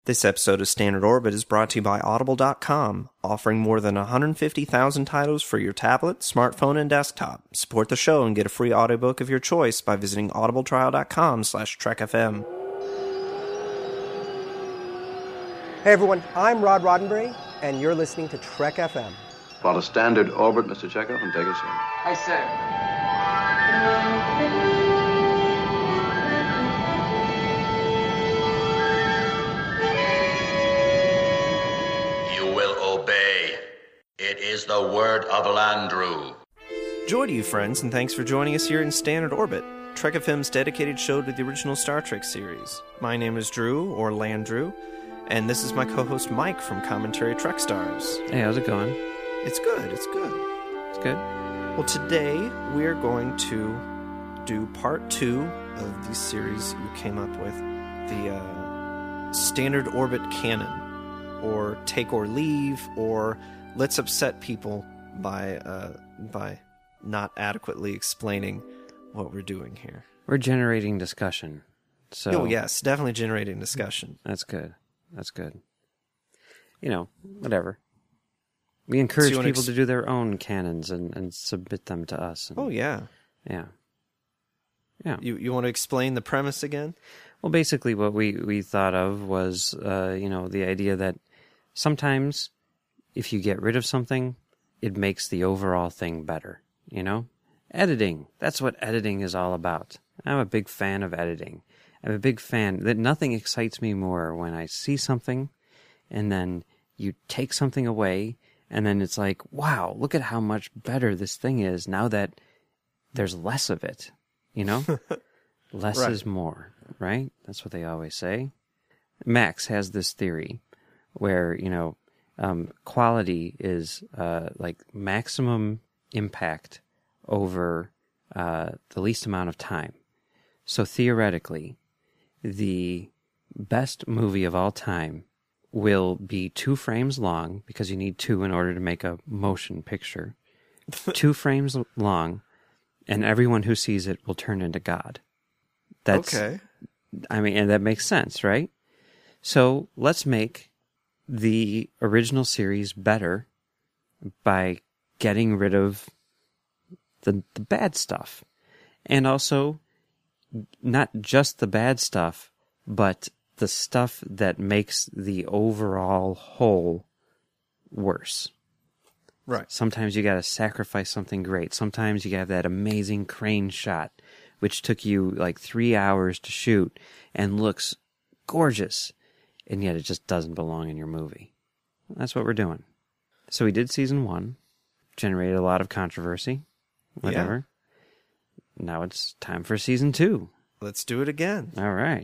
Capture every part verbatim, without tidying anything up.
This episode of Standard Orbit is brought to you by Audible dot com, offering more than one hundred fifty thousand titles for your tablet, smartphone, and desktop. Support the show and get a free audiobook of your choice by visiting audibletrial dot com slash trek F M. Hey everyone, I'm Rod Roddenberry, and you're listening to Trek F M. Follow Standard Orbit, Mister Chekhov, and take us in. Aye, sir. It is the word of Landru. Joy to you, friends, and thanks for joining us here in Standard Orbit, Trek F M's dedicated show to the original Star Trek series. My name is Drew, or Landru, and this is my co-host Mike from Commentary Trek Stars. Hey, how's it going? It's good, it's good. It's good. Well, today we're going to do part two of the series you came up with, the uh, Standard Orbit canon, or Take or Leave, or Let's Upset People by uh, by not adequately explaining what we're doing here. We're generating discussion. So Oh, yes, definitely generating discussion. That's good. That's good. You know, whatever. We encourage So people ex- to do their own canons and, and submit them to us. And, Oh, yeah. Yeah. Yeah. You you want to explain the premise again? Well, basically what we, we thought of was, uh, you know, the idea that sometimes if you get rid of something, it makes the overall thing better, you know? Editing. That's what editing is all about. I'm a big fan of editing. I'm a big fan that nothing excites me more when I see something and then you take something away and then it's like, wow, look at how much better this thing is now that there's less of it, you know? Less Right. is more, right? That's what they always say. Max has this theory where, you know, Um, quality is uh, like maximum impact over uh, the least amount of time. So theoretically, the best movie of all time will be two frames long, because you need two in order to make a motion picture. Two frames long, and everyone who sees it will turn into God. That's, Okay. I mean, and that makes sense, right? So let's make the original series better by getting rid of the the bad stuff. And also, not just the bad stuff, but the stuff that makes the overall whole worse. Right. Sometimes you gotta sacrifice something great. Sometimes you have that amazing crane shot, which took you like three hours to shoot and looks gorgeous, and yet it just doesn't belong in your movie. That's what we're doing. So we did season one, generated a lot of controversy, whatever. Yeah. Now it's time for season two. Let's do it again. All right.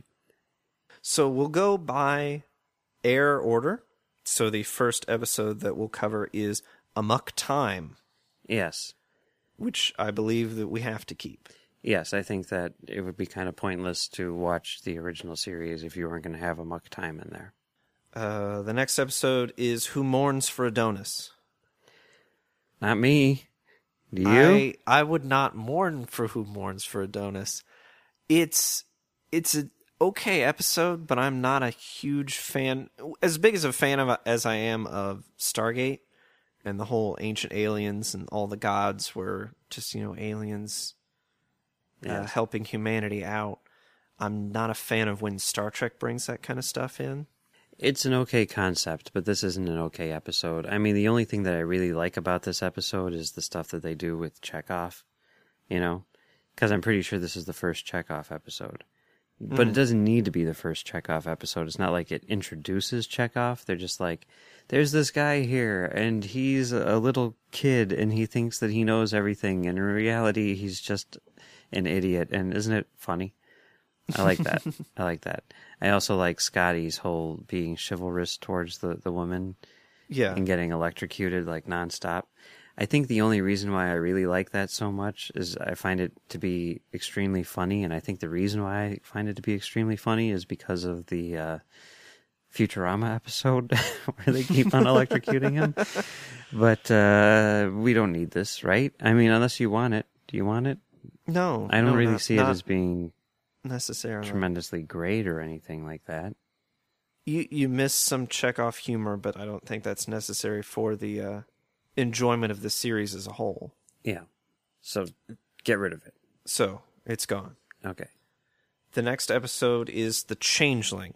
So we'll go by air order. So the first episode that we'll cover is Amok Time, Yes. which I believe that we have to keep. Yes, I think that it would be kind of pointless to watch the original series if you weren't going to have Amok Time in there. Uh, the next episode is Who Mourns for Adonis. Not me. Do you? I I would not mourn for Who Mourns for Adonis. It's it's an okay episode, but I'm not a huge fan. As big as a fan of as I am of Stargate and the whole ancient aliens and all the gods were just, you know, aliens uh, Yes. helping humanity out. I'm not a fan of when Star Trek brings that kind of stuff in. It's an okay concept, but this isn't an okay episode. I mean, the only thing that I really like about this episode is the stuff that they do with Chekhov, you know? Because I'm pretty sure this is the first Chekhov episode. But Mm. it doesn't need to be the first Chekhov episode. It's not like it introduces Chekhov. They're just like, there's this guy here, and he's a little kid, and he thinks that he knows everything, and in reality, he's just an idiot. And isn't it funny? I like that. I like that. I also like Scotty's whole being chivalrous towards the, the woman Yeah. and getting electrocuted like nonstop. I think the only reason why I really like that so much is I find it to be extremely funny, and I think the reason why I find it to be extremely funny is because of the uh, Futurama episode where they keep on electrocuting him. But uh, we don't need this, right? I mean, unless you want it. Do you want it? No. I don't no, really not- see it not as being necessarily. tremendously great or anything like that. You you miss some Chekhov humor, but I don't think that's necessary for the uh, enjoyment of the series as a whole. Yeah. So get rid of it. So it's gone. Okay. The next episode is The Changeling.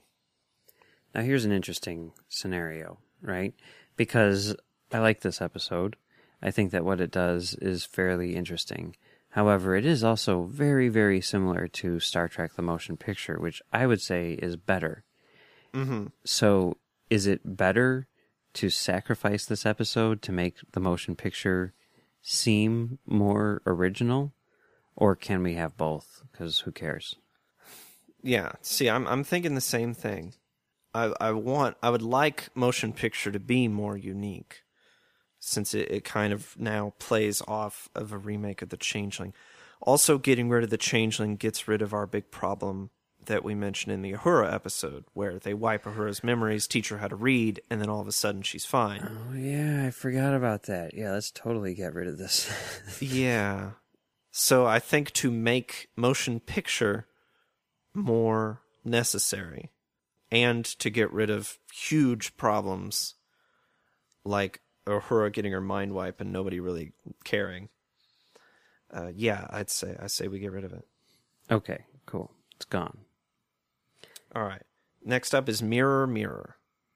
Now here's an interesting scenario, right? Because I like this episode. I think that what it does is fairly interesting. However, it is also very, very similar to Star Trek The Motion Picture, which I would say is better. Mm-hmm. So is it better to sacrifice this episode to make the motion picture seem more original? Or can we have both? Because who cares? Yeah. See, I'm I'm thinking the same thing. I I want I would like motion picture to be more unique, since it, it kind of now plays off of a remake of The Changeling. Also, getting rid of The Changeling gets rid of our big problem that we mentioned in the Uhura episode, where they wipe Uhura's memories, teach her how to read, and then all of a sudden she's fine. Oh, yeah, I forgot about that. Yeah, let's totally get rid of this. Yeah. So I think to make motion picture more necessary, and to get rid of huge problems like Uhura getting her mind wiped and nobody really caring, uh, yeah, I'd say I say we get rid of it. Okay, cool. It's gone. All right. Next up is Mirror, Mirror.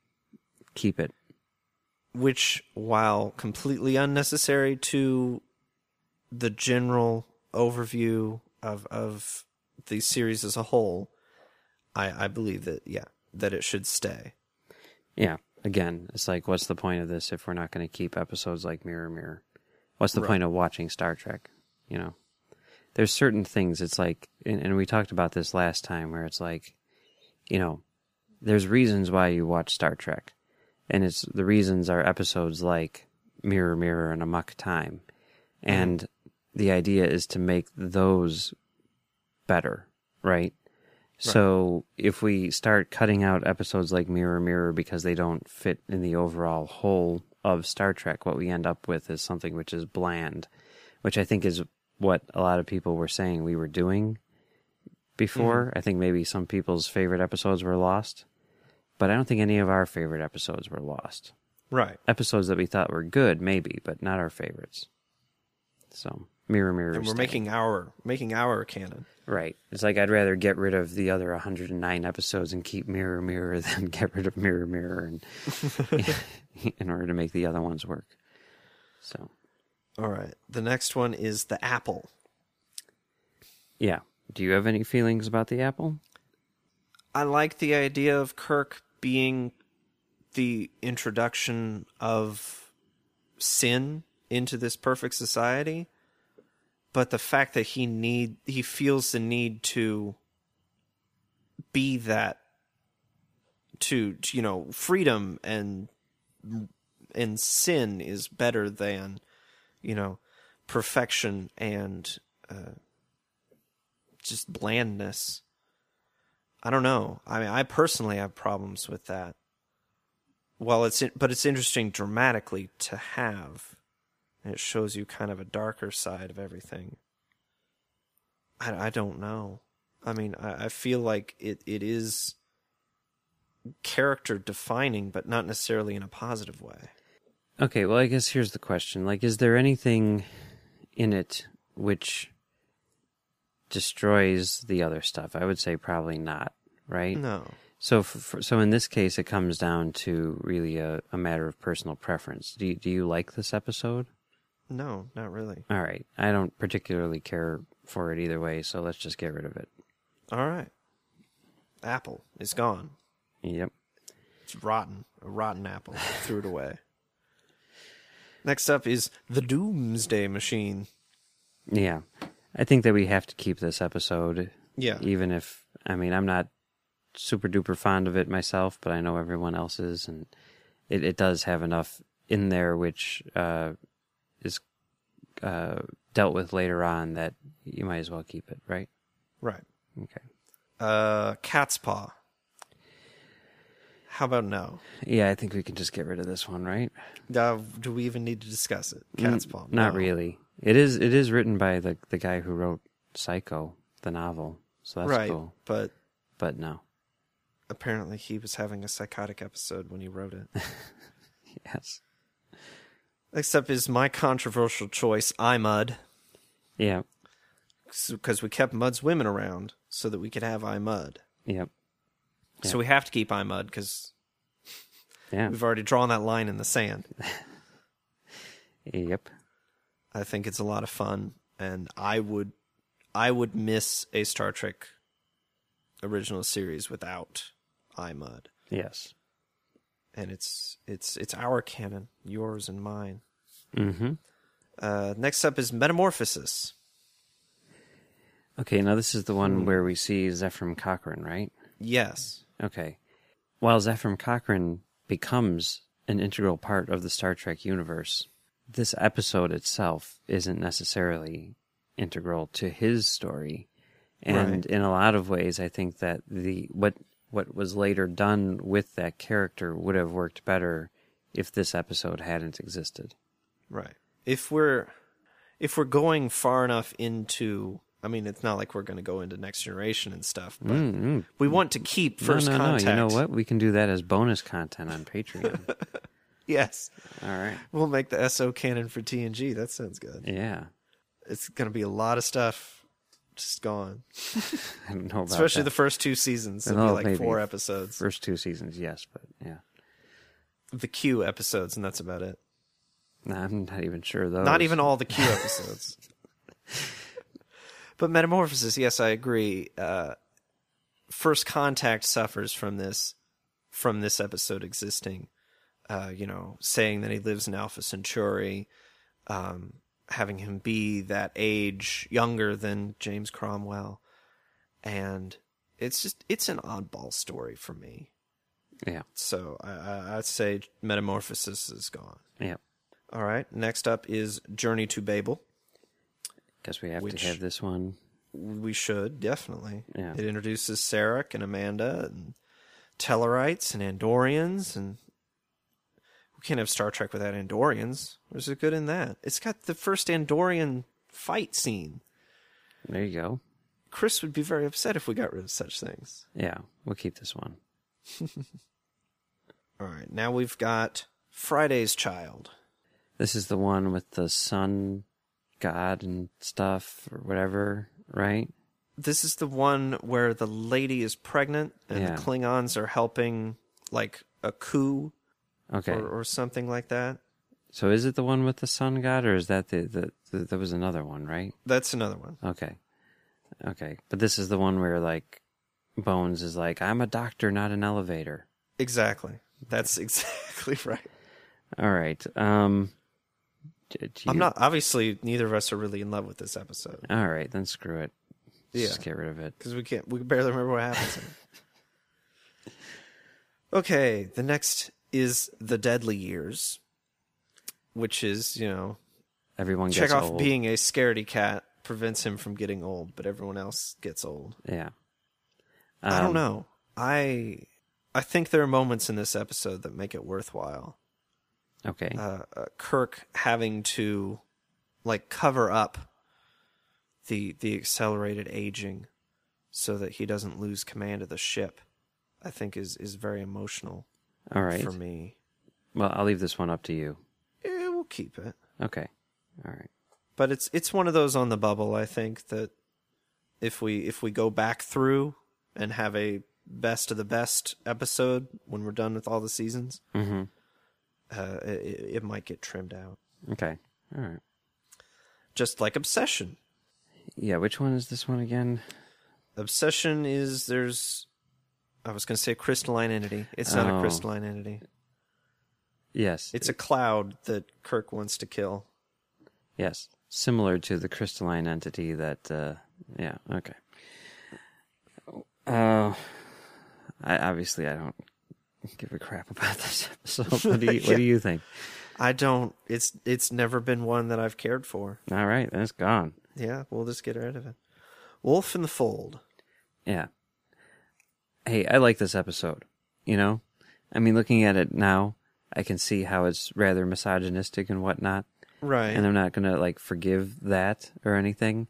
Keep it. Which, while completely unnecessary to the general overview of of the series as a whole, I, I believe that, yeah, that it should stay. Yeah, again, it's like, what's the point of this if we're not going to keep episodes like Mirror, Mirror? What's the Right. point of watching Star Trek? You know? There's certain things, it's like, and, and we talked about this last time, where it's like, you know, there's reasons why you watch Star Trek. And it's the reasons are episodes like Mirror, Mirror, and Amok Time. And mm. the idea is to make those better, right? right? So if we start cutting out episodes like Mirror, Mirror because they don't fit in the overall whole of Star Trek, what we end up with is something which is bland, which I think is what a lot of people were saying we were doing before. Mm. I think maybe some people's favorite episodes were lost, but I don't think any of our favorite episodes were lost. Right. Episodes that we thought were good, maybe, but not our favorites. So, Mirror, Mirror. And we're stay. making our making our canon. Right. It's like I'd rather get rid of the other one hundred nine episodes and keep Mirror, Mirror than get rid of Mirror, Mirror and in order to make the other ones work. So. All right. The next one is The Apple. Yeah. Do you have any feelings about The Apple? I like the idea of Kirk being the introduction of sin into this perfect society, but the fact that he need he feels the need to be that, to, to you know, freedom and and sin is better than, you know, perfection and uh, just blandness. I don't know. I mean, I personally have problems with that. Well, it's but it's interesting dramatically to have. And it shows you kind of a darker side of everything. I, I don't know. I mean, I, I feel like it, it is character defining, but not necessarily in a positive way. Okay, well, I guess here's the question. Like, is there anything in it which destroys the other stuff? I would say probably not, right? No. So, for, so in this case, it comes down to really a, a matter of personal preference. Do you, do you like this episode? No, not really. All right. I don't particularly care for it either way, so let's just get rid of it. All right. Apple is gone. Yep. It's rotten. A rotten apple. Threw it away. Next up is The Doomsday Machine. Yeah. I think that we have to keep this episode. Yeah. Even if, I mean, I'm not super duper fond of it myself, but I know everyone else is, and it, it does have enough in there which uh, is uh, dealt with later on that you might as well keep it, right? Right. Okay. Uh, Cat's Paw. How about no? Yeah, I think we can just get rid of this one, right? Uh, do we even need to discuss it? Cat's N- Paw. Not No. really. It is. It is written by the the guy who wrote Psycho, the novel. So that's right, cool. but But no. apparently he was having a psychotic episode when he wrote it. Yes. Next up is my controversial choice, iMud. Yeah. Because we kept Mud's women around so that we could have iMud. Yep. So Yep. we have to keep iMud because Yeah. we've already drawn that line in the sand. Yep. I think it's a lot of fun, and I would, I would miss a Star Trek original series without iMud. Yes. And it's it's it's our canon, yours and mine. Mm-hmm. Uh, next up is Metamorphosis. Okay, now this is the one where we see Zefram Cochrane, right? Yes. Okay. While Zefram Cochrane becomes an integral part of the Star Trek universe, this episode itself isn't necessarily integral to his story. And Right. in a lot of ways, I think that the what what was later done with that character would have worked better if this episode hadn't existed. Right. If we're if we're going far enough into, I mean, it's not like we're going to go into Next Generation and stuff, but Mm-hmm. we want to keep First no, no, Contact. no. You know what? We can do that as bonus content on Patreon. Yes. All right. We'll make the S O canon for T N G. That sounds good. Yeah. It's going to be a lot of stuff just gone. I don't know about Especially that. the first two seasons. It'll Well, be like maybe. four episodes. First two seasons, yes, but yeah. The Q episodes, and that's about it. No, I'm not even sure those. Not even all the Q episodes. But Metamorphosis, yes, I agree. Uh, First Contact suffers from this, from this episode existing. Uh, you know, saying that he lives in Alpha Centauri, um, having him be that age younger than James Cromwell, and it's just it's an oddball story for me. Yeah. So I, I, I'd say Metamorphosis is gone. Yeah. All right. Next up is Journey to Babel. Guess we have Which- to have this one. We should, definitely. Yeah. It introduces Sarek and Amanda and Tellarites and Andorians, and we can't have Star Trek without Andorians. There's a good in that. It's got the first Andorian fight scene. There you go. Chris would be very upset if we got rid of such things. Yeah, we'll keep this one. All right. Now we've got Friday's Child. This is the one with the sun god and stuff or whatever, right? This is the one where the lady is pregnant and Yeah. the Klingons are helping, like, a coup Okay. or, or something like that. So is it the one with the sun god, or is that the, the, the there was another one, right? That's another one. Okay. Okay. But this is the one where, like, Bones is like, I'm a doctor, not an elevator. Exactly. That's exactly right. All right. Um, d- do I'm you- not, obviously, neither of us are really in love with this episode. All right, then screw it. Yeah. Just get rid of it. Because we can't, we can barely remember what happens. in it. Okay, the next is The Deadly Years, which is, you know, Everyone gets Chekhov old. being a scaredy cat prevents him from getting old, but everyone else gets old. Yeah. I don't Um, know. I I think there are moments in this episode that make it worthwhile. Okay. Uh, uh, Kirk having to like cover up the the accelerated aging so that he doesn't lose command of the ship, I think is is very emotional All right. for me. Well, I'll leave this one up to you. Yeah, we'll keep it. Okay. All right. But it's it's one of those on the bubble, I think, that if we if we go back through and have a best of the best episode when we're done with all the seasons, Mm-hmm. uh, it, it might get trimmed out. Okay. All right. Just like Obsession. Yeah, which one is this one again? Obsession is there's I was going to say a crystalline entity. It's not Oh. a crystalline entity. Yes. It's a cloud that Kirk wants to kill. Yes. Similar to the crystalline entity that, uh, yeah, okay. Uh, I obviously I don't give a crap about this episode. What do you, Yeah. what do you think? I don't it's it's never been one that I've cared for. All right, then it's gone. Yeah, we'll just get rid of it. Wolf in the Fold. Yeah. Hey, I like this episode. You know? I mean, looking at it now, I can see how it's rather misogynistic and whatnot. Right. And I'm not going to, like, forgive that or anything.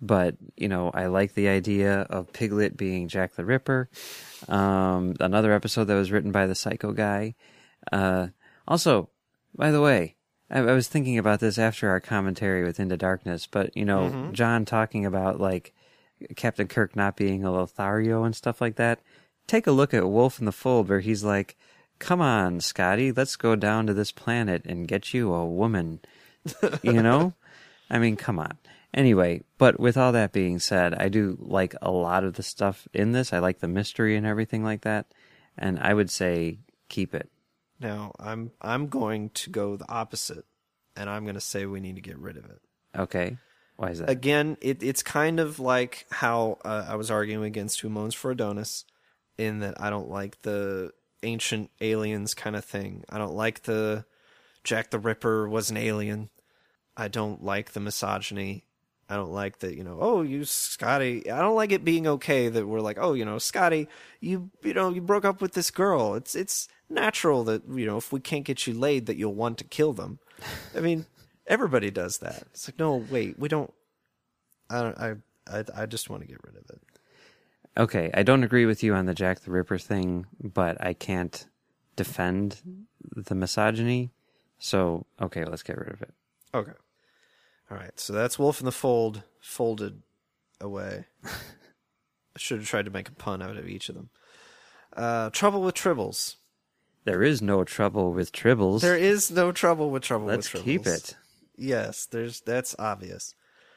but you know, I like the idea of Piglet being Jack the Ripper. Um, another episode that was written by the Psycho guy. Uh, also, by the way, I, I was thinking about this after our commentary with Into Darkness, but you know, mm-hmm. John talking about like Captain Kirk not being a Lothario and stuff like that. Take a look at Wolf in the Fold, where he's like, "Come on, Scotty, let's go down to this planet and get you a woman." You know, I mean, come on. Anyway, but with all that being said, I do like a lot of the stuff in this. I like the mystery and everything like that, and I would say keep it. Now, I'm I'm going to go the opposite, and I'm going to say we need to get rid of it. Okay. Why is that? Again, it, it's kind of like how uh, I was arguing against Who Moans for Adonis, in that I don't like the ancient aliens kind of thing. I don't like the Jack the Ripper was an alien. I don't like the misogyny. I don't like that, you know, oh, you, Scotty. I don't like it being okay that we're like, oh, you know, Scotty, you, you know, you broke up with this girl. It's, it's natural that, you know, if we can't get you laid, that you'll want to kill them. I mean, everybody does that. It's like, no, wait, we don't. I don't. I. I, I just want to get rid of it. Okay, I don't agree with you on the Jack the Ripper thing, but I can't defend the misogyny. So, okay, let's get rid of it. Okay. All right, so that's Wolf in the Fold folded away. I should have tried to make a pun out of each of them. Uh, trouble with Tribbles. There is no trouble with Tribbles. There is no trouble with Trouble Let's with Tribbles. keep it. Yes, there's that's obvious.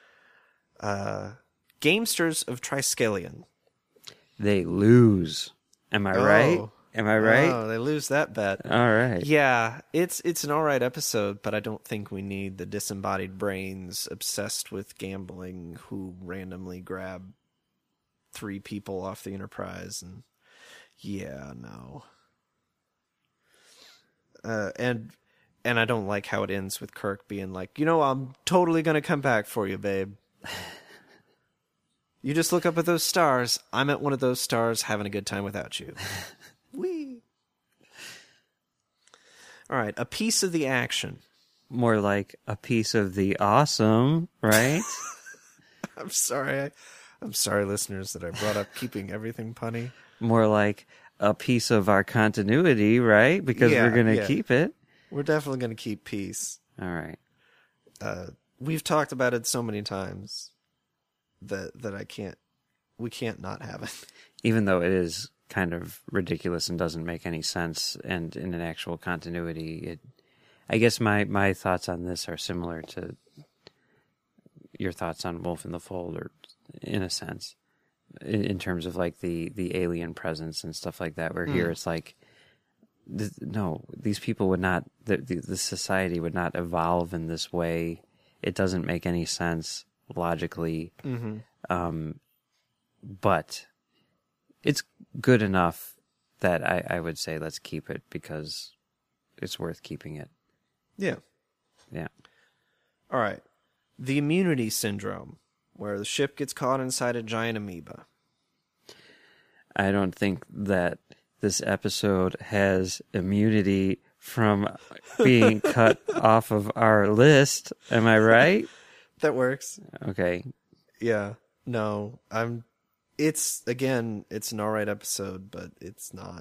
Uh, Gamesters of Triskelion. They lose. Am I oh. right? Am I right? Oh, they lose that bet. All right. Yeah, it's it's an all right episode, but I don't think we need the disembodied brains obsessed with gambling who randomly grab three people off the Enterprise. And yeah, no. Uh, and and I don't like how it ends with Kirk being like, you know, I'm totally going to come back for you, babe. You just look up at those stars. I'm at one of those stars having a good time without you. Whee! All right, a piece of the action. More like a piece of the awesome, right? I'm sorry. I, I'm sorry, listeners, that I brought up keeping everything punny. More like a piece of our continuity, right? Because yeah, we're going to yeah. keep it. We're definitely going to keep peace. All right. Uh, we've talked about it so many times that that I can't, we can't not have it. Even though it is kind of ridiculous and doesn't make any sense, and in an actual continuity, it. I guess my, my thoughts on this are similar to your thoughts on Wolf in the Fold, or in a sense, in, in terms of like the, the alien presence and stuff like that. Where mm. here it's like, th- no, these people would not, the, the the society would not evolve in this way. It doesn't make any sense logically, mm-hmm. um, but it's good enough that I, I would say let's keep it because it's worth keeping it. Yeah. Yeah. All right. The immunity syndrome, where the ship gets caught inside a giant amoeba. I don't think that this episode has immunity from being cut off of our list. Am I right? That works. Okay. Yeah. No, I'm... It's, again, it's an alright episode, but it's not...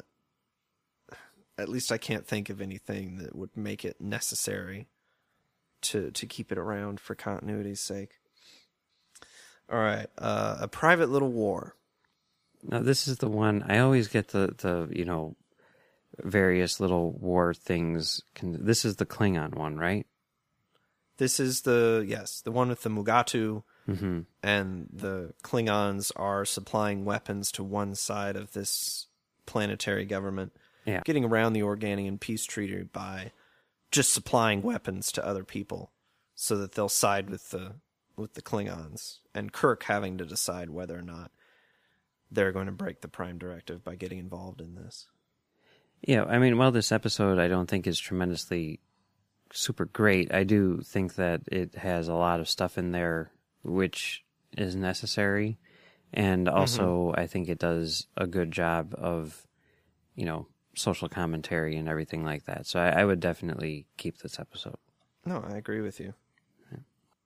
At least I can't think of anything that would make it necessary to to keep it around for continuity's sake. Alright, uh, A Private Little War. Now, this is the one... I always get the, the you know, various little war things. Can, this is the Klingon one, right? This is the... Yes, the one with the Mugatu... Mm-hmm. And the Klingons are supplying weapons to one side of this planetary government, yeah. getting around the Organian peace treaty by just supplying weapons to other people, so that they'll side with the with the Klingons, and Kirk having to decide whether or not they're going to break the Prime Directive by getting involved in this. Yeah, I mean, while this episode I don't think is tremendously super great, I do think that it has a lot of stuff in there which is necessary, and also mm-hmm. I think it does a good job of, you know, social commentary and everything like that. So I, I would definitely keep this episode. No, I agree with you. Yeah.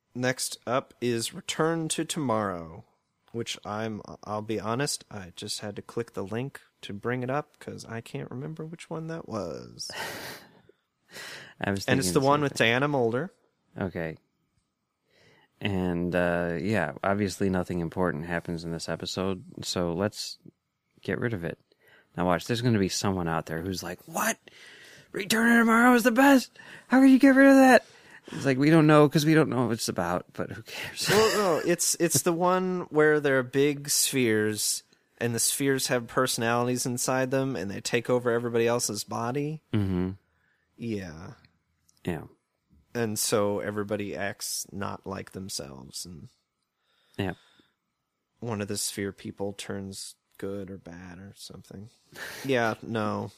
Next up is Return to Tomorrow, which I'm, I'll be honest, I just had to click the link to bring it up because I can't remember which one that was. I was and it's the, the one same with thing. Diana Mulder. Okay. And, uh, yeah, obviously nothing important happens in this episode, so let's get rid of it. Now watch, there's going to be someone out there who's like, what? Return to Tomorrow is the best? How can you get rid of that? It's like, we don't know because we don't know what it's about, but who cares? Well, no, it's it's the one where there are big spheres, and the spheres have personalities inside them, and they take over everybody else's body. Mm-hmm. Yeah. Yeah. And so everybody acts not like themselves, and Yeah. one of the sphere people turns good or bad or something. Yeah, no.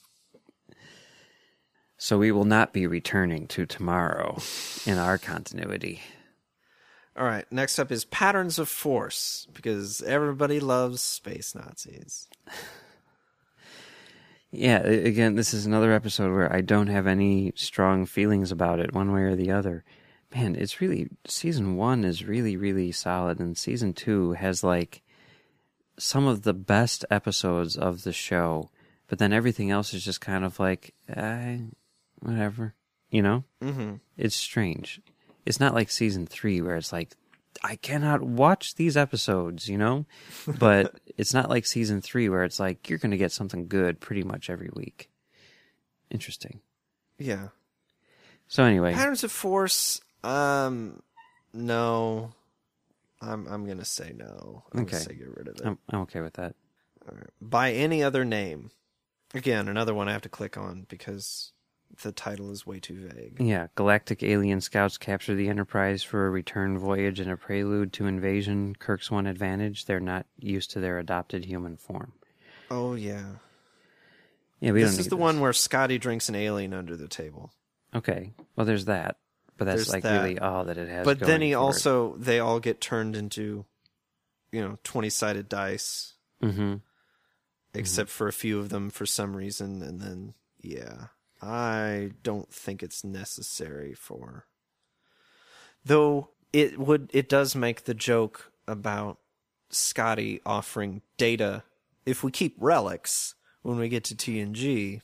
So we will not be returning to tomorrow in our continuity. All right, next up is Patterns of Force, because everybody loves space Nazis. Yeah, a- again, this is another episode where I don't have any strong feelings about it one way or the other. Man, it's really, season one is really, really solid, and season two has like some of the best episodes of the show, but then everything else is just kind of like, eh, whatever, you know? Mm-hmm. It's strange. It's not like season three where it's like, I cannot watch these episodes, you know? But it's not like season three where it's like, you're going to get something good pretty much every week. Interesting. Yeah. So anyway. Patterns of Force, um, no. I'm I'm going to say no. I'm Okay. going to say get rid of it. I'm, I'm okay with that. All right. By any other name. Again, another one I have to click on because the title is way too vague. Yeah, galactic alien scouts capture the Enterprise for a return voyage and a prelude to invasion. Kirk's one advantage, they're not used to their adopted human form. Oh, yeah. Yeah, we this don't is need the this. one where Scotty drinks an alien under the table. Okay, well, there's that. But that's There's like that. really all that it has But going then he for it. also, they all get turned into, you know, twenty-sided dice. Mhm. Except for a few of them for some reason. And then, yeah. I don't think it's necessary for... Though, it would it does make the joke about Scotty offering Data, if we keep relics when we get to T N G...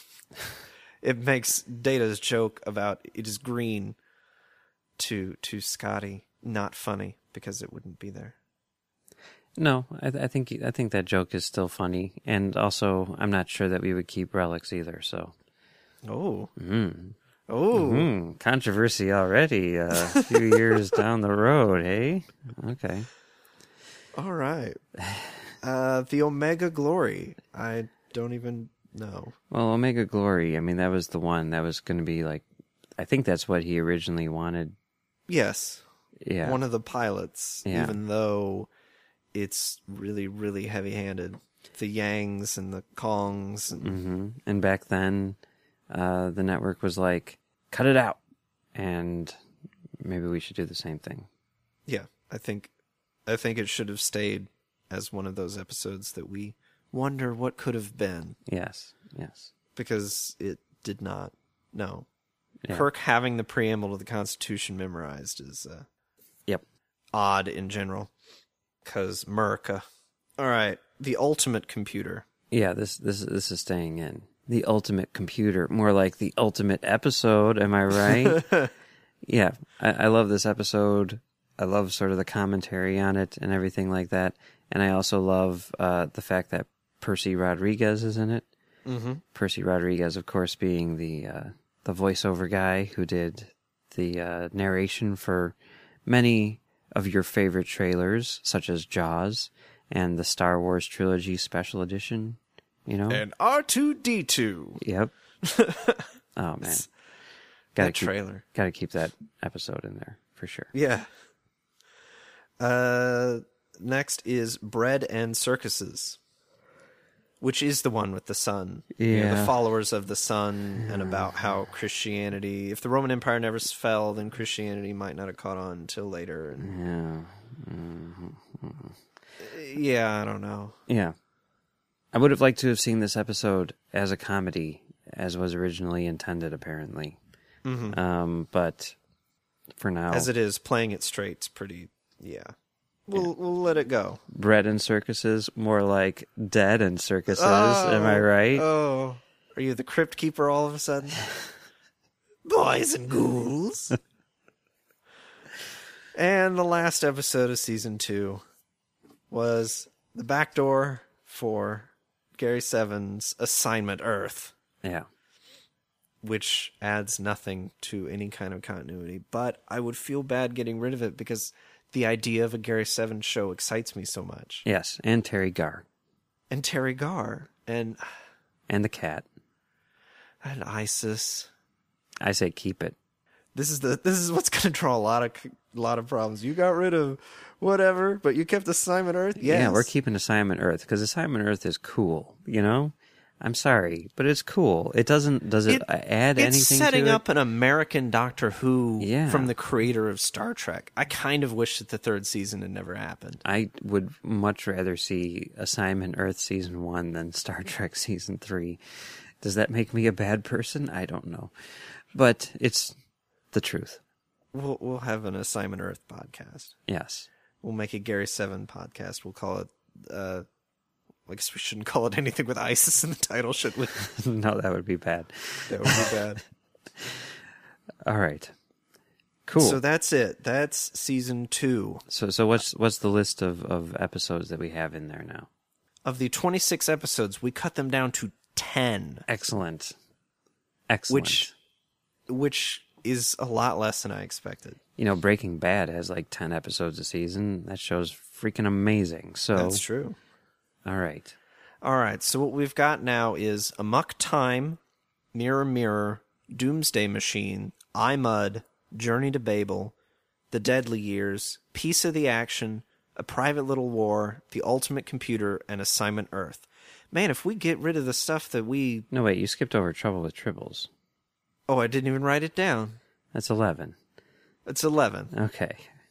It makes Data's joke about it is green to to Scotty not funny because it wouldn't be there. No, I, th- I think I think that joke is still funny, and also I'm not sure that we would keep relics either. So, Oh, mm. oh, Mm, controversy already. Uh, a few years down the road, hey? Okay. all right. Uh, the Omega Glory. I don't even know. Well, Omega Glory. I mean, that was the one that was going to be like. I think that's what he originally wanted. Yes, Yeah. one of the pilots. Yeah. Even though it's really, really heavy-handed. The Yangs and the Kongs. And, hmm And back then, uh, the network was like, "Cut it out," and maybe we should do the same thing. Yeah, I think, I think it should have stayed as one of those episodes that we wonder what could have been. Yes. Yes. Because it did not. No. Yeah. Kirk having the preamble to the Constitution memorized is uh, Yep. odd in general. Because America. All right. The Ultimate Computer. Yeah. This this this is staying in the ultimate computer, more like the ultimate episode. Am I right? Yeah. I, I love this episode. I love sort of the commentary on it and everything like that. And I also love uh, the fact that Percy Rodriguez is in it. Mm-hmm. Percy Rodriguez, of course, being the uh, the voiceover guy who did the uh, narration for many of your favorite trailers, such as Jaws and the Star Wars Trilogy Special Edition. You know, And R two D two. yep. Oh man, gotta That keep, trailer. gotta keep that episode in there for sure. Yeah. Uh, next is Bread and Circuses. Which is the one with the sun. You know, the Yeah. followers of the sun, and about how Christianity, if the Roman Empire never fell, then Christianity might not have caught on until later. And, Yeah, yeah, I don't know. yeah. I would have liked to have seen this episode as a comedy, as was originally intended, apparently. Mm-hmm. Um, but for now. As it is, playing it straight's pretty, yeah. We'll, yeah. we'll let it go. Bread and circuses, more like dead and circuses. Oh, am I right? Oh. Are you the crypt keeper all of a sudden? Boys and ghouls. And the last episode of season two was the backdoor for Gary Seven's Assignment Earth. Yeah. Which adds nothing to any kind of continuity. But I would feel bad getting rid of it because the idea of a Gary Seven show excites me so much. Yes, and Terry Garr. And Terry Garr. And... And the cat. And Isis. I say keep it. This is the this is what's going to draw a lot of a lot of problems. You got rid of whatever, but you kept Assignment Earth. Yes. Yeah, we're keeping Assignment Earth because Assignment Earth is cool. You know, I'm sorry, but it's cool. It doesn't. Does it, it add it's anything? It's setting to up it? an American Doctor Who yeah. from the creator of Star Trek. I kind of wish that the third season had never happened. I would much rather see Assignment Earth season one than Star Trek season three. Does that make me a bad person? I don't know, but it's the truth. We'll we'll have an Assignment Earth podcast. Yes, we'll make a Gary Seven podcast. We'll call it. Uh, I guess we shouldn't call it anything with ISIS in the title, should we? No, that would be bad. That would be bad. All right, cool. So that's it. That's season two. So so what's what's the list of, of episodes that we have in there now? Of the twenty-six episodes, we cut them down to ten. Excellent. Excellent. Which, which is a lot less than I expected. You know, Breaking Bad has like ten episodes a season. That show's freaking amazing. So that's true. All right. All right. So what we've got now is Amok Time, Mirror Mirror, Doomsday Machine, I, Mud, Journey to Babel, The Deadly Years, Piece of the Action, A Private Little War, The Ultimate Computer, and Assignment Earth. Man, if we get rid of the stuff that we... No, wait, you skipped over Trouble with Tribbles. Oh, I didn't even write it down. That's eleven. It's eleven. Okay.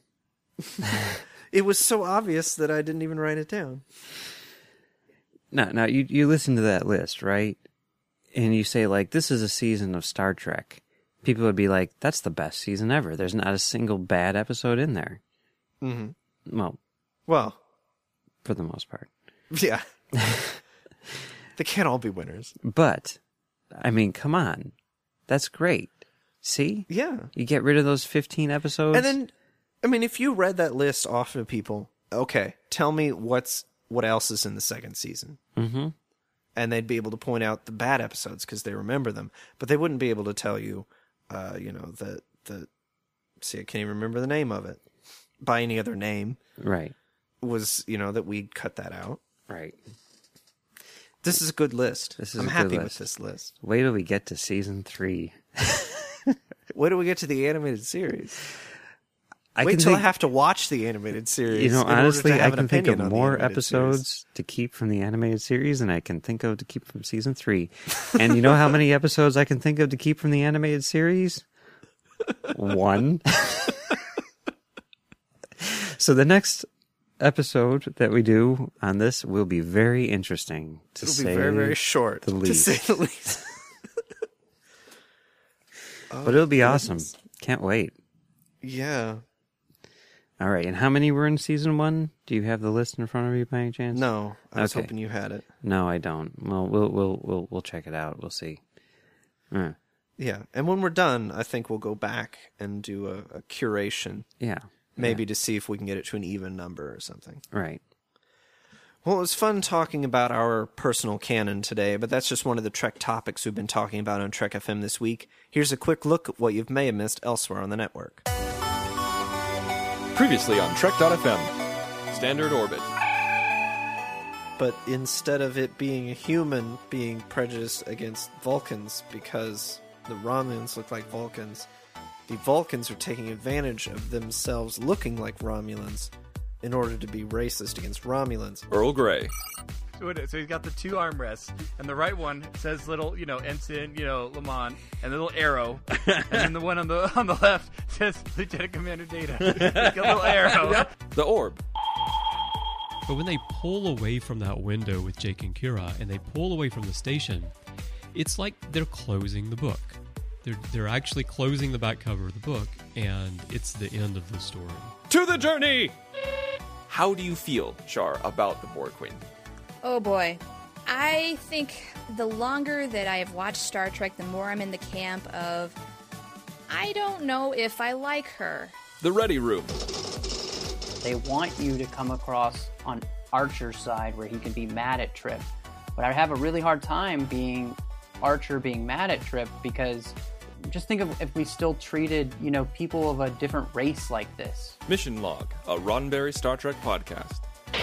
It was so obvious that I didn't even write it down. Now, now you, you listen to that list, right? And you say, like, this is a season of Star Trek. People would be like, that's the best season ever. There's not a single bad episode in there. Mm-hmm. Well, well, for the most part. Yeah. They can't all be winners. But, I mean, come on. That's great. See? Yeah. You get rid of those fifteen episodes. And then, I mean, if you read that list off to people, okay, tell me what's what else is in the second season. Mm-hmm. And they'd be able to point out the bad episodes because they remember them. But they wouldn't be able to tell you, uh, you know, the, the, see, I can't even remember the name of it. By any other name. Right. Was, you know, that we'd cut that out. Right. This is a good list. This is I'm a happy good with list. this list. Wait till we get to season three. Wait till we get to the animated series. I Wait can till think, I have to watch the animated series. You know, in order honestly, to have I an can think of opinion on the more animated episodes series. to keep from the animated series than I can think of to keep from season three. And you know how many episodes I can think of to keep from the animated series? One. So the next episode that we do on this will be very interesting, to It'll say be very, very short, the to least. say the least. But it'll be awesome. Can't wait. Yeah. All right, and how many were in season one? Do you have the list in front of you by any chance? No, I was Okay. hoping you had it. No, I don't. Well, we'll we'll we'll we'll check it out. We'll see. Uh, Yeah, and when we're done, I think we'll go back and do a, a curation, yeah. maybe Yeah. to see if we can get it to an even number or something. Right. Well, it was fun talking about our personal canon today, but that's just one of the Trek topics we've been talking about on Trek F M this week. Here's a quick look at what you may have missed elsewhere on the network. Previously on Trek dot F M, Standard Orbit. But instead of it being a human being prejudiced against Vulcans because the Romulans look like Vulcans, the Vulcans are taking advantage of themselves looking like Romulans in order to be racist against Romulans. Earl Grey. So it is. So he's got the two armrests, and the right one says little, you know, ensign, you know, Lamont, and the little arrow, and then the one on the on the left says Lieutenant Commander Data, like a little arrow. The Orb. But when they pull away from that window with Jake and Kira, and they pull away from the station, it's like they're closing the book. They're they're actually closing the back cover of the book, and it's the end of the story. To the journey! How do you feel, Char, about the Borg Queen? Oh boy. I think the longer that I have watched Star Trek, the more I'm in the camp of, I don't know if I like her. The Ready Room. They want you to come across on Archer's side where he can be mad at Trip. But I have a really hard time being Archer being mad at Trip, because just think of if we still treated, you know, people of a different race like this. Mission Log, a Roddenberry Star Trek podcast.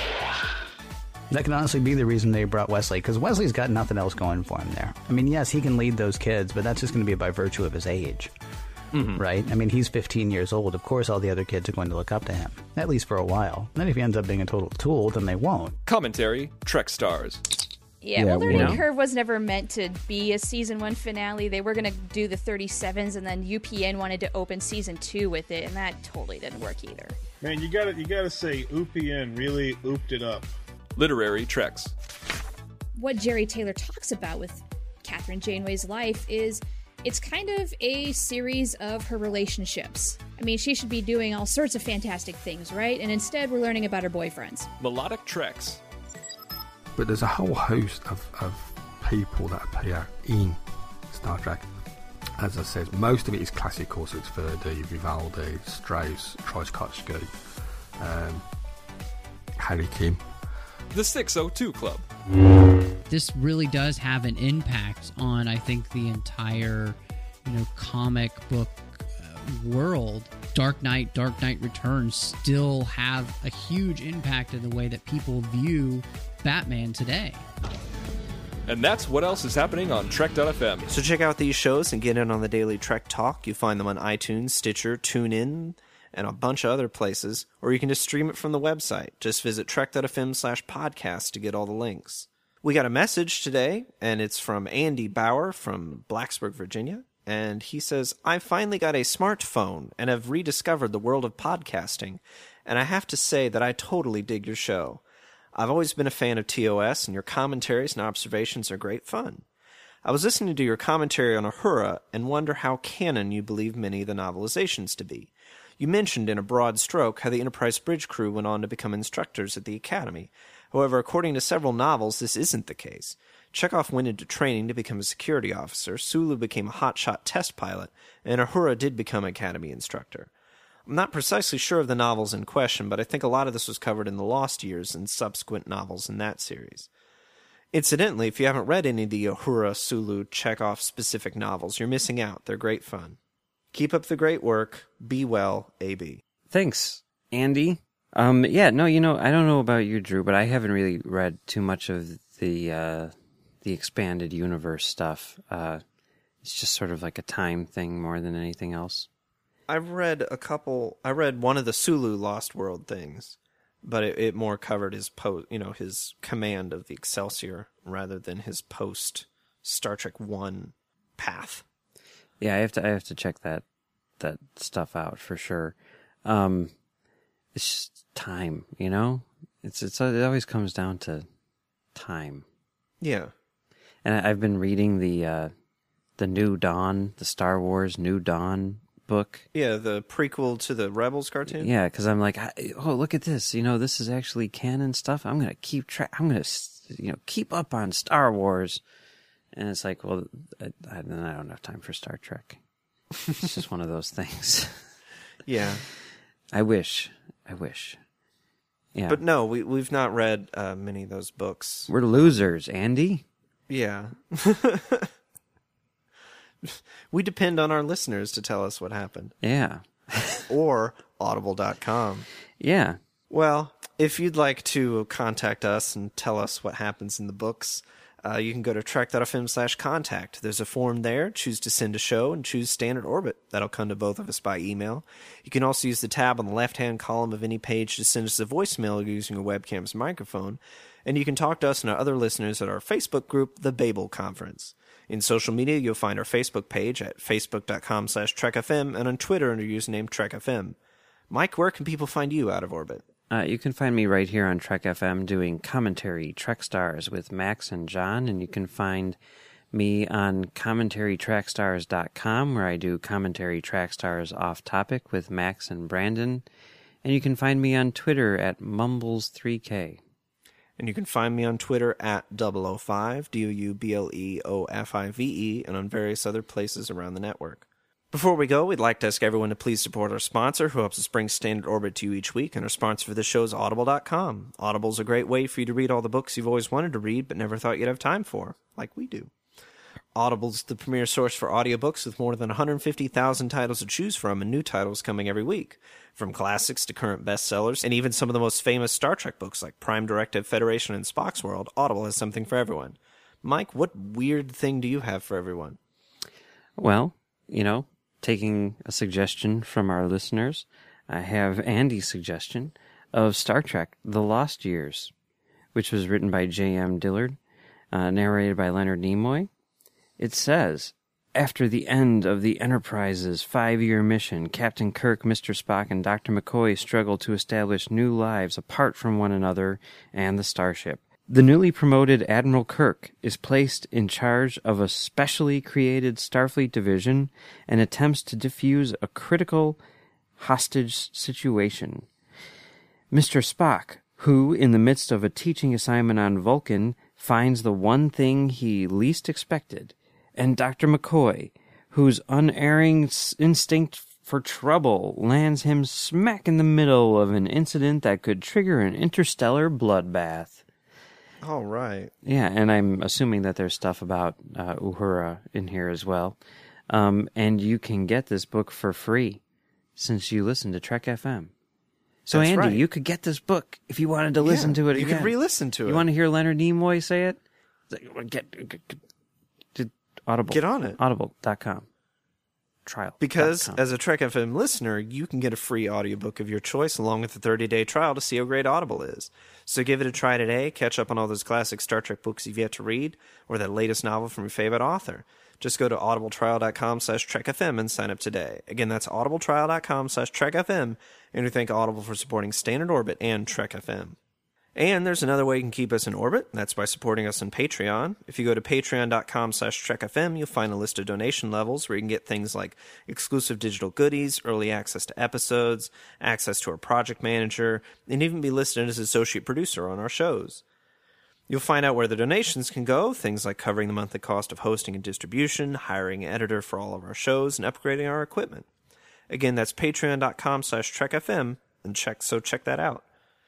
That can honestly be the reason they brought Wesley, because Wesley's got nothing else going for him there. I mean, yes, he can lead those kids, but that's just going to be by virtue of his age. Mm-hmm. Right? I mean, he's fifteen years old. Of course, all the other kids are going to look up to him, at least for a while. Then if he ends up being a total tool, then they won't. Commentary, Trek Stars. Yeah, Yeah, well, Learning you know. Curve was never meant to be a season one finale. They were going to do the thirty-sevens, and then U P N wanted to open season two with it, and that totally didn't work either. Man, you gotta you gotta say U P N really ooped it up. Literary Treks. What Jerry Taylor talks about with Catherine Janeway's life is it's kind of a series of her relationships. I mean, she should be doing all sorts of fantastic things, right? And instead, we're learning about her boyfriends. Melodic Treks. But there's a whole host of, of people that appear in Star Trek. As I said, most of it is classical, so it's Verdi, Vivaldi, Strauss, Tchaikovsky, um, Harry Kim. The six oh two Club. This really does have an impact on, I think, the entire, you know, comic book uh, world. Dark Knight, Dark Knight Returns still have a huge impact in the way that people view Batman today. And that's what else is happening on Trek dot f m. So check out these shows and get in on the daily Trek Talk. You find them on iTunes, Stitcher, TuneIn, and a bunch of other places. Or you can just stream it from the website. Just visit trek dot f m slash podcast to get all the links. We got a message today, and it's from Andy Bauer from Blacksburg, Virginia. And he says, I finally got a smartphone and have rediscovered the world of podcasting. And I have to say that I totally dig your show. I've always been a fan of T O S, and your commentaries and observations are great fun. I was listening to your commentary on Uhura and wonder how canon you believe many of the novelizations to be. You mentioned in a broad stroke how the Enterprise bridge crew went on to become instructors at the Academy. However, according to several novels, this isn't the case. Chekhov went into training to become a security officer, Sulu became a hotshot test pilot, and Uhura did become Academy instructor. I'm not precisely sure of the novels in question, but I think a lot of this was covered in the Lost Years and subsequent novels in that series. Incidentally, if you haven't read any of the Uhura, Sulu, Chekhov-specific novels, you're missing out. They're great fun. Keep up the great work. Be well, A B. Thanks, Andy. Um, yeah, no, you know, I don't know about you, Drew, but I haven't really read too much of the uh, the expanded universe stuff. Uh, it's just sort of like a time thing more than anything else. I've read a couple. I read one of the Sulu Lost World things, but it, it more covered his post, you know, his command of the Excelsior rather than his post Star Trek One path. Yeah, I have to. I have to check that that stuff out for sure. Um, it's just time, you know. It's it's it always comes down to time. Yeah, and I, I've been reading the uh, the New Dawn, the Star Wars New Dawn book. Yeah, the prequel to the Rebels cartoon. Yeah, because I'm like, oh, look at this. You know, this is actually canon stuff. I'm gonna keep track. I'm gonna, you know, keep up on Star Wars. And it's like, well, I, I, I don't have time for Star Trek. It's just one of those things. Yeah. I wish. I wish. Yeah. But no, we, we've not read uh, many of those books. We're losers, Andy. Yeah. We depend on our listeners to tell us what happened. Yeah. Or audible dot com. Yeah. Well, if you'd like to contact us and tell us what happens in the books, Uh, you can go to trek dot f m slash contact. There's a form there. Choose to send a show and choose Standard Orbit. That'll come to both of us by email. You can also use the tab on the left-hand column of any page to send us a voicemail using a webcam's microphone. And you can talk to us and our other listeners at our Facebook group, The Babel Conference. In social media, you'll find our Facebook page at facebook dot com slash trek f m and on Twitter under username Trek F M. Mike, where can people find you out of orbit? Uh, you can find me right here on Trek F M doing commentary, Trek Stars with Max and John, and you can find me on commentary track stars dot com, where I do commentary track stars off topic with Max and Brandon. And you can find me on Twitter at Mumbles three K. And you can find me on Twitter at double oh five, D O U B L E O F I V E, and on various other places around the network. Before we go, we'd like to ask everyone to please support our sponsor, who helps us bring Standard Orbit to you each week, and our sponsor for this show is Audible dot com. Audible's a great way for you to read all the books you've always wanted to read but never thought you'd have time for, like we do. Audible's the premier source for audiobooks with more than one hundred fifty thousand titles to choose from and new titles coming every week. From classics to current bestsellers, and even some of the most famous Star Trek books like Prime Directive, Federation, and Spock's World, Audible has something for everyone. Mike, what weird thing do you have for everyone? Well, you know, taking a suggestion from our listeners, I have Andy's suggestion of Star Trek The Lost Years, which was written by J M Dillard, uh, narrated by Leonard Nimoy. It says, after the end of the Enterprise's five-year mission, Captain Kirk, Mister Spock, and Doctor McCoy struggle to establish new lives apart from one another and the starship. The newly promoted Admiral Kirk is placed in charge of a specially created Starfleet division and attempts to defuse a critical hostage situation. Mister Spock, who, in the midst of a teaching assignment on Vulcan, finds the one thing he least expected, and Doctor McCoy, whose unerring instinct for trouble lands him smack in the middle of an incident that could trigger an interstellar bloodbath. All right. Yeah, and I'm assuming that there's stuff about uh, Uhura in here as well. Um, and you can get this book for free since you listen to Trek F M. So, That's Andy, right. you could get this book if you wanted to listen Yeah, to it you again. could re-listen to it. You want to hear Leonard Nimoy say it? Get, get, get, get Audible. Get on it. Audible dot com. Trial. Because as a Trek F M listener, you can get a free audiobook of your choice along with a thirty-day trial to see how great Audible is. So give it a try today, catch up on all those classic Star Trek books you've yet to read, or that latest novel from your favorite author. Just go to audibletrial dot com slash trek f m and sign up today. Again, that's audibletrial dot com slash trek f m, and we thank Audible for supporting Standard Orbit and Trek F M. And there's another way you can keep us in orbit, and that's by supporting us on Patreon. If you go to patreon dot com slash trek f m, you'll find a list of donation levels where you can get things like exclusive digital goodies, early access to episodes, access to our project manager, and even be listed as associate producer on our shows. You'll find out where the donations can go, things like covering the monthly cost of hosting and distribution, hiring an editor for all of our shows, and upgrading our equipment. Again, that's patreon dot com slash trek f m, and check, so check that out.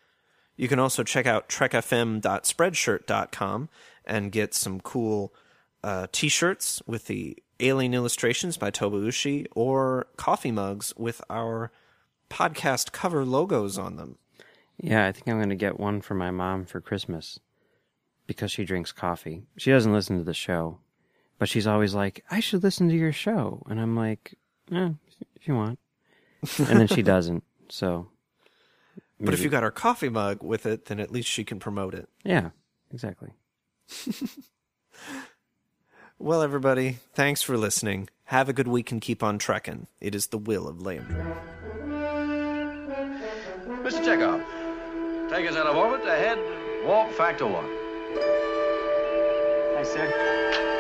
You can also check out trek f m dot spreadshirt dot com and get some cool uh, t-shirts with the alien illustrations by Toba Ushi, or coffee mugs with our podcast cover logos on them. Yeah, I think I'm going to get one for my mom for Christmas because she drinks coffee. She doesn't listen to the show, but she's always like, I should listen to your show. And I'm like, eh, if you want. And then she doesn't, so... But Maybe. if you got our coffee mug with it, then at least she can promote it. Yeah, exactly. Well, everybody, thanks for listening. Have a good week and keep on trekking. It is the will of Leandro. Mister Chekhov, take us out of orbit ahead, warp factor one. Hi, sir.